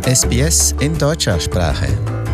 SBS in deutscher Sprache.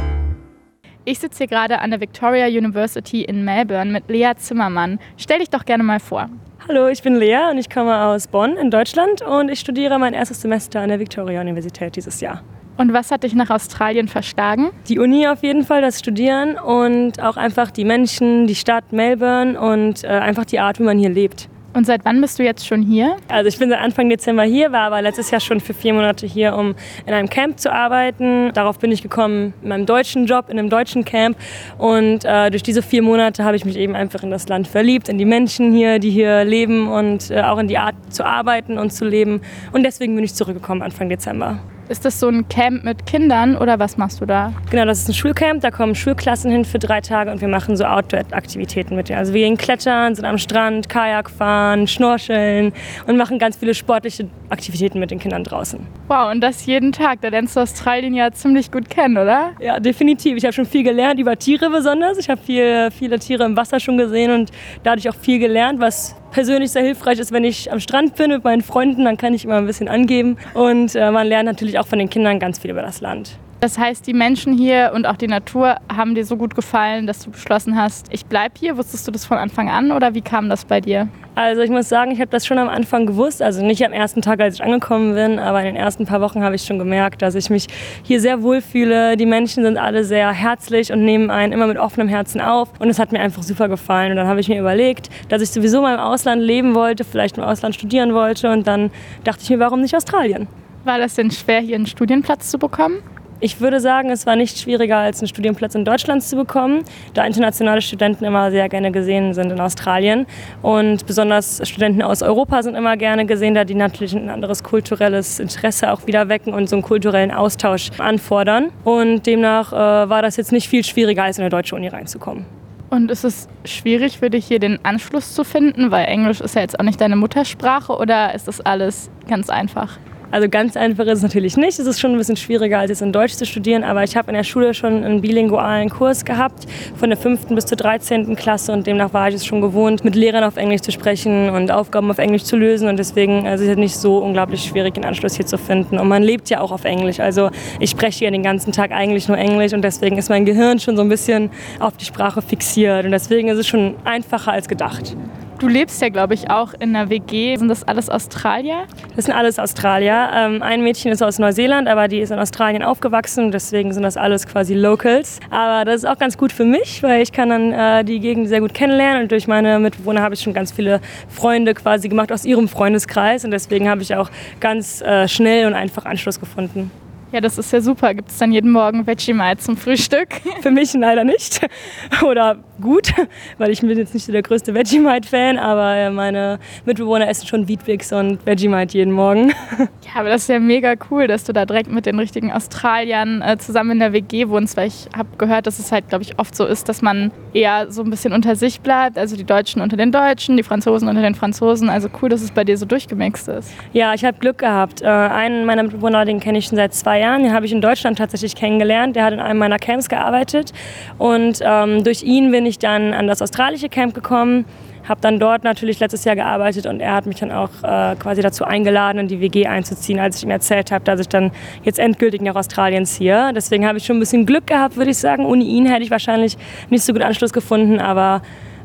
Ich sitze hier gerade an der Victoria University in Melbourne mit Lea Zimmermann. Stell dich doch gerne mal vor. Hallo, ich bin Lea und ich komme aus Bonn in Deutschland und ich studiere mein erstes Semester an der Victoria Universität dieses Jahr. Und was hat dich nach Australien verschlagen? Die Uni auf jeden Fall, das Studieren und auch einfach die Menschen, die Stadt Melbourne und einfach die Art, wie man hier lebt. Und seit wann bist du jetzt schon hier? Also ich bin seit Anfang Dezember hier, war aber letztes Jahr schon für 4 Monate hier, um in einem Camp zu arbeiten. Darauf bin ich gekommen in meinem deutschen Job, in einem deutschen Camp. Und durch diese 4 Monate habe ich mich eben einfach in das Land verliebt, in die Menschen hier, die hier leben und auch in die Art zu arbeiten und zu leben. Und deswegen bin ich zurückgekommen Anfang Dezember. Ist das so ein Camp mit Kindern oder was machst du da? Genau, das ist ein Schulcamp, da kommen Schulklassen hin für 3 Tage und wir machen so Outdoor-Aktivitäten mit denen. Also wir gehen klettern, sind am Strand, Kajak fahren, schnorcheln und machen ganz viele sportliche Aktivitäten mit den Kindern draußen. Wow, und das jeden Tag, da lernst du Australien ja ziemlich gut kennen, oder? Ja, definitiv. Ich habe schon viel gelernt, über Tiere besonders. Ich habe viele Tiere im Wasser schon gesehen und dadurch auch viel gelernt, was persönlich sehr hilfreich ist, wenn ich am Strand bin mit meinen Freunden, dann kann ich immer ein bisschen angeben. Und man lernt natürlich auch von den Kindern ganz viel über das Land. Das heißt, die Menschen hier und auch die Natur haben dir so gut gefallen, dass du beschlossen hast, ich bleib hier. Wusstest du das von Anfang an oder wie kam das bei dir? Also ich muss sagen, ich habe das schon am Anfang gewusst, also nicht am ersten Tag, als ich angekommen bin, aber in den ersten paar Wochen habe ich schon gemerkt, dass ich mich hier sehr wohl fühle. Die Menschen sind alle sehr herzlich und nehmen einen immer mit offenem Herzen auf und es hat mir einfach super gefallen. Und dann habe ich mir überlegt, dass ich sowieso mal im Ausland leben wollte, vielleicht im Ausland studieren wollte und dann dachte ich mir, warum nicht Australien? War das denn schwer, hier einen Studienplatz zu bekommen? Ich würde sagen, es war nicht schwieriger, als einen Studienplatz in Deutschland zu bekommen, da internationale Studenten immer sehr gerne gesehen sind in Australien. Und besonders Studenten aus Europa sind immer gerne gesehen, da die natürlich ein anderes kulturelles Interesse auch wieder wecken und so einen kulturellen Austausch anfordern. Und demnach war das jetzt nicht viel schwieriger, als in eine deutsche Uni reinzukommen. Und ist es schwierig für dich, hier den Anschluss zu finden? Weil Englisch ist ja jetzt auch nicht deine Muttersprache, oder ist das alles ganz einfach? Also ganz einfach ist es natürlich nicht. Es ist schon ein bisschen schwieriger, als jetzt in Deutsch zu studieren. Aber ich habe in der Schule schon einen bilingualen Kurs gehabt, von der 5. bis zur 13. Klasse. Und demnach war ich es schon gewohnt, mit Lehrern auf Englisch zu sprechen und Aufgaben auf Englisch zu lösen. Und deswegen ist es nicht so unglaublich schwierig, den Anschluss hier zu finden. Und man lebt ja auch auf Englisch. Also ich spreche hier den ganzen Tag eigentlich nur Englisch. Und deswegen ist mein Gehirn schon so ein bisschen auf die Sprache fixiert. Und deswegen ist es schon einfacher als gedacht. Du lebst ja, glaube ich, auch in einer WG. Sind das alles Australier? Das sind alles Australier. Ein Mädchen ist aus Neuseeland, aber die ist in Australien aufgewachsen. Deswegen sind das alles quasi Locals. Aber das ist auch ganz gut für mich, weil ich kann dann die Gegend sehr gut kennenlernen. Und durch meine Mitbewohner habe ich schon ganz viele Freunde quasi gemacht aus ihrem Freundeskreis. Und deswegen habe ich auch ganz schnell und einfach Anschluss gefunden. Ja, das ist ja super. Gibt es dann jeden Morgen Vegemite zum Frühstück? Für mich leider nicht. Oder gut, weil ich bin jetzt nicht so der größte Vegemite-Fan, aber meine Mitbewohner essen schon Weet-Bix und Vegemite jeden Morgen. Ja, aber das ist ja mega cool, dass du da direkt mit den richtigen Australiern zusammen in der WG wohnst, weil ich habe gehört, dass es halt, glaube ich, oft so ist, dass man eher so ein bisschen unter sich bleibt, also die Deutschen unter den Deutschen, die Franzosen unter den Franzosen. Also cool, dass es bei dir so durchgemixt ist. Ja, ich habe Glück gehabt. Einen meiner Mitbewohner, den kenne ich schon seit 2 Jahren, den habe ich in Deutschland tatsächlich kennengelernt. Der hat in einem meiner Camps gearbeitet und durch ihn bin ich dann an das australische Camp gekommen. Habe dann dort natürlich letztes Jahr gearbeitet und er hat mich dann auch quasi dazu eingeladen, in die WG einzuziehen, als ich ihm erzählt habe, dass ich dann jetzt endgültig nach Australien ziehe. Deswegen habe ich schon ein bisschen Glück gehabt, würde ich sagen. Ohne ihn hätte ich wahrscheinlich nicht so gut Anschluss gefunden, aber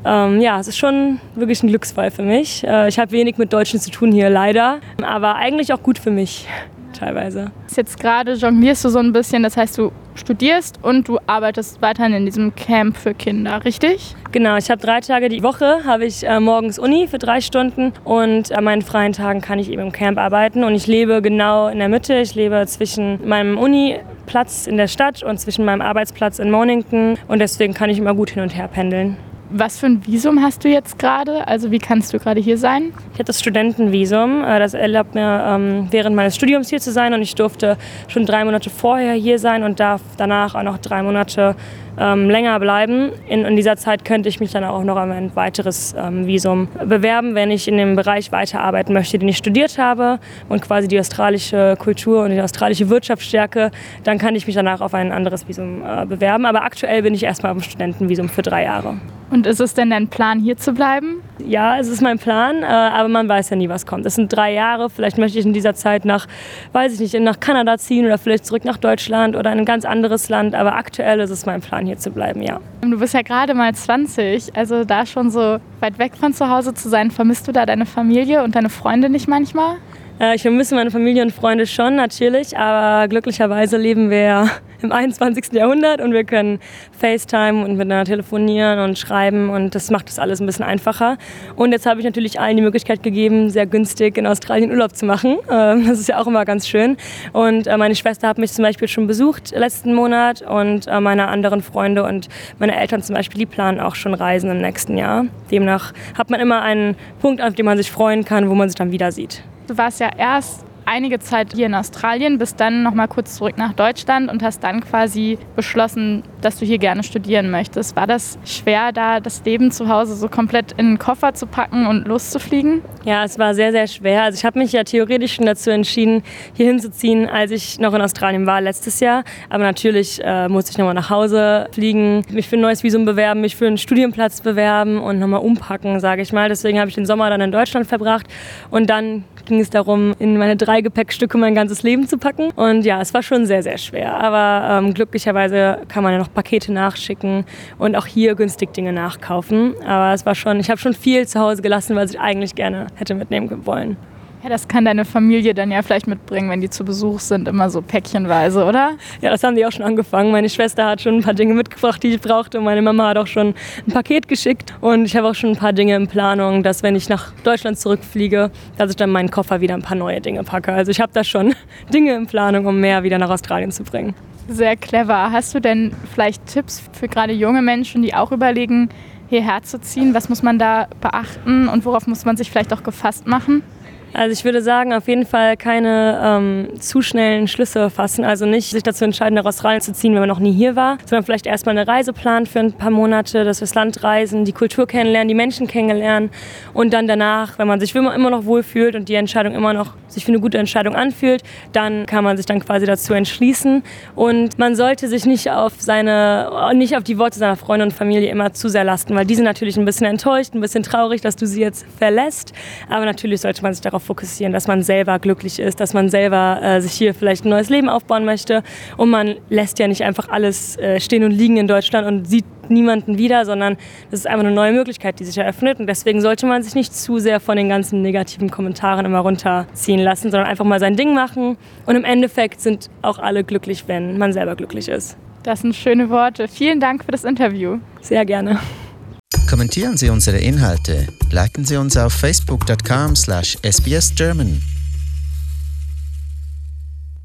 ja, es ist schon wirklich ein Glücksfall für mich. Ich habe wenig mit Deutschen zu tun hier, leider, aber eigentlich auch gut für mich. Teilweise. Jetzt gerade jonglierst du so ein bisschen, das heißt, du studierst und du arbeitest weiterhin in diesem Camp für Kinder, richtig? Genau, ich habe 3 Tage die Woche, habe ich morgens Uni für 3 Stunden und an meinen freien Tagen kann ich eben im Camp arbeiten und ich lebe genau in der Mitte. Ich lebe zwischen meinem Uniplatz in der Stadt und zwischen meinem Arbeitsplatz in Mornington und deswegen kann ich immer gut hin und her pendeln. Was für ein Visum hast du jetzt gerade? Also wie kannst du gerade hier sein? Ich habe das Studentenvisum. Das erlaubt mir, während meines Studiums hier zu sein. Und ich durfte schon 3 Monate vorher hier sein und darf danach auch noch 3 Monate länger bleiben. In dieser Zeit könnte ich mich dann auch noch um ein weiteres Visum bewerben, wenn ich in dem Bereich weiterarbeiten möchte, den ich studiert habe und quasi die australische Kultur und die australische Wirtschaft stärke. Dann kann ich mich danach auf ein anderes Visum bewerben. Aber aktuell bin ich erstmal auf dem Studentenvisum für 3 Jahre. Und ist es denn dein Plan, hier zu bleiben? Ja, es ist mein Plan, aber man weiß ja nie, was kommt. Es sind 3 Jahre, vielleicht möchte ich in dieser Zeit nach Kanada ziehen oder vielleicht zurück nach Deutschland oder in ein ganz anderes Land, aber aktuell ist es mein Plan, hier zu bleiben, ja. Du bist ja gerade mal 20, also da schon so weit weg von zu Hause zu sein, vermisst du da deine Familie und deine Freunde nicht manchmal? Ich vermisse meine Familie und Freunde schon, natürlich, aber glücklicherweise leben wir im 21. Jahrhundert und wir können FaceTime und miteinander telefonieren und schreiben und das macht das alles ein bisschen einfacher. Und jetzt habe ich natürlich allen die Möglichkeit gegeben, sehr günstig in Australien Urlaub zu machen. Das ist ja auch immer ganz schön. Und meine Schwester hat mich zum Beispiel schon besucht letzten Monat und meine anderen Freunde und meine Eltern zum Beispiel, die planen auch schon Reisen im nächsten Jahr. Demnach hat man immer einen Punkt, auf den man sich freuen kann, wo man sich dann wieder sieht. Du warst ja erst einige Zeit hier in Australien, bist dann noch mal kurz zurück nach Deutschland und hast dann quasi beschlossen, dass du hier gerne studieren möchtest. War das schwer, da das Leben zu Hause so komplett in den Koffer zu packen und loszufliegen? Ja, es war sehr, sehr schwer. Also ich habe mich ja theoretisch schon dazu entschieden, hier hinzuziehen, als ich noch in Australien war letztes Jahr. Aber natürlich musste ich nochmal nach Hause fliegen, mich für ein neues Visum bewerben, mich für einen Studienplatz bewerben und nochmal umpacken, sage ich mal. Deswegen habe ich den Sommer dann in Deutschland verbracht und dann ging es darum, in meine 3 Gepäckstücke mein ganzes Leben zu packen. Und ja, es war schon sehr, sehr schwer. Aber glücklicherweise kann man ja noch Pakete nachschicken und auch hier günstig Dinge nachkaufen. Aber es war schon, ich habe schon viel zu Hause gelassen, was ich eigentlich gerne hätte mitnehmen wollen. Ja, das kann deine Familie dann ja vielleicht mitbringen, wenn die zu Besuch sind, immer so päckchenweise, oder? Ja, das haben die auch schon angefangen. Meine Schwester hat schon ein paar Dinge mitgebracht, die ich brauchte. Und meine Mama hat auch schon ein Paket geschickt. Und ich habe auch schon ein paar Dinge in Planung, dass wenn ich nach Deutschland zurückfliege, dass ich dann meinen Koffer wieder ein paar neue Dinge packe. Also ich habe da schon Dinge in Planung, um mehr wieder nach Australien zu bringen. Sehr clever. Hast du denn vielleicht Tipps für gerade junge Menschen, die auch überlegen, hierher zu ziehen? Was muss man da beachten und worauf muss man sich vielleicht auch gefasst machen? Also ich würde sagen, auf jeden Fall keine zu schnellen Schlüsse fassen. Also nicht sich dazu entscheiden, nach Australien zu ziehen, wenn man noch nie hier war, sondern vielleicht erstmal eine Reise planen für ein paar Monate, dass wir das Land reisen, die Kultur kennenlernen, die Menschen kennenlernen und dann danach, wenn man sich immer noch wohlfühlt und die Entscheidung immer noch sich für eine gute Entscheidung anfühlt, dann kann man sich dann quasi dazu entschließen. Und man sollte sich nicht auf die Worte seiner Freunde und Familie immer zu sehr lasten, weil die sind natürlich ein bisschen enttäuscht, ein bisschen traurig, dass du sie jetzt verlässt. Aber natürlich sollte man sich darauf fokussieren, dass man selber glücklich ist, dass man selber sich hier vielleicht ein neues Leben aufbauen möchte. Und man lässt ja nicht einfach alles stehen und liegen in Deutschland und sieht niemanden wieder, sondern das ist einfach eine neue Möglichkeit, die sich eröffnet. Und deswegen sollte man sich nicht zu sehr von den ganzen negativen Kommentaren immer runterziehen lassen, sondern einfach mal sein Ding machen. Und im Endeffekt sind auch alle glücklich, wenn man selber glücklich ist. Das sind schöne Worte. Vielen Dank für das Interview. Sehr gerne. Kommentieren Sie unsere Inhalte, liken Sie uns auf facebook.com/sbsgerman